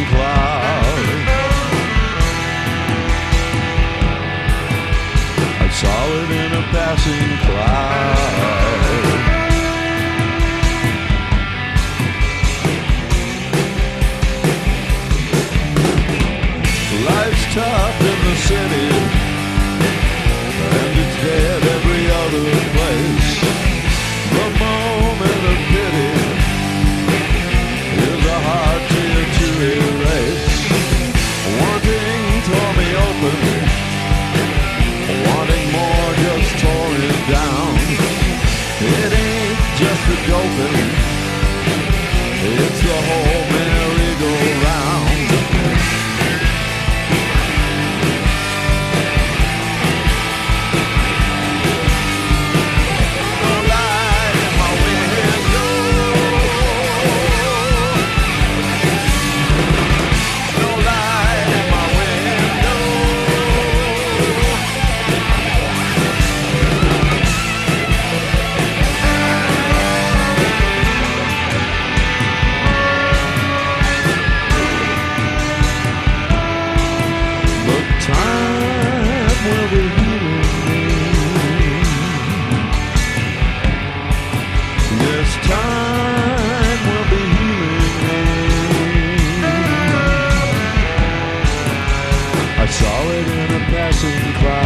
passing cloud. I saw it in a passing cloud. Life's tough in the city, and it's dead every other place. The moment of pity is a hard tear to erase. Wanting tore me open, wanting more just tore it down. It ain't just the doping, it's the whole merry-go-round. I saw it in a passing cloud.